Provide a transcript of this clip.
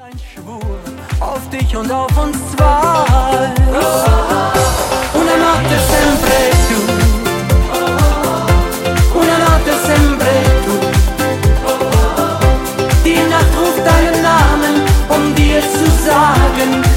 Ein Schwur auf dich und auf uns zwei. Una notte sempre tu, una notte sempre tu. Die Nacht ruft deinen Namen, um dir zu sagen: